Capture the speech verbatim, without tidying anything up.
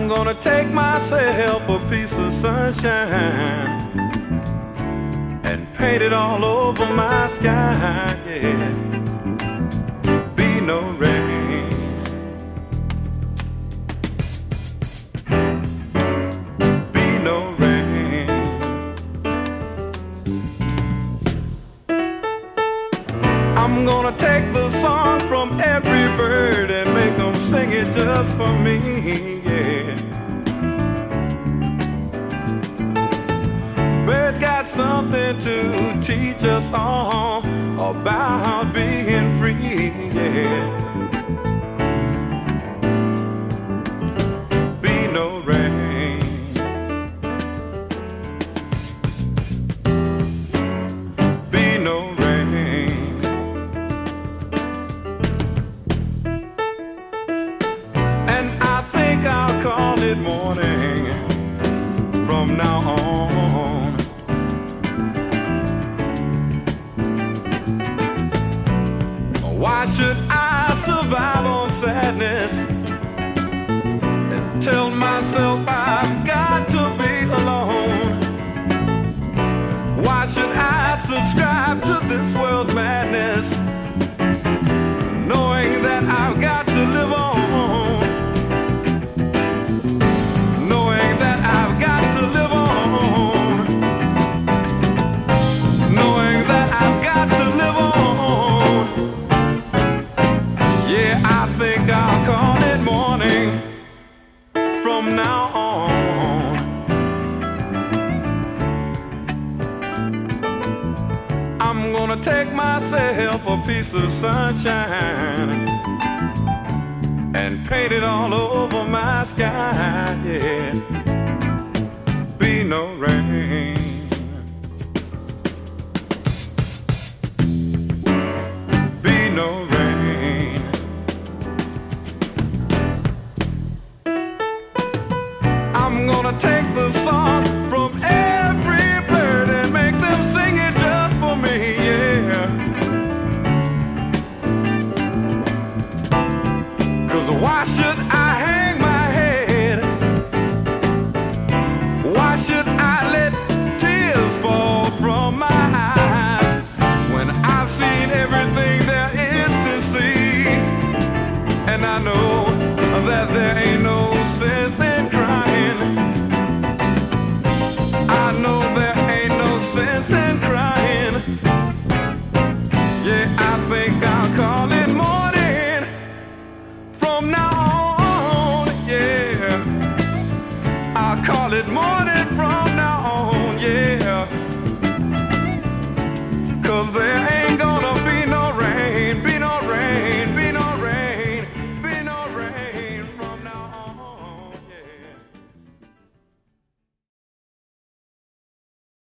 I'm gonna take myself a piece of sunshine and paint it all over my sky, yeah. Be no rain. Be no rain. I'm gonna take the song from every bird and make them sing it just for me, yeah. Birds got something to teach us all about being free, yeah. Be no rain. Be no rain. And I think I'll call it morning from now on. Why should I survive on sadness and tell myself I've got to be alone? Why should I subscribe to this world's madness, knowing that I've got to live on? Knowing that I've got to live on. Knowing that I've got to live on. Yeah, I think I'll call it morning from now on. I'm gonna take myself a piece of sunshine and paint it all over my sky, yeah. Be no rain.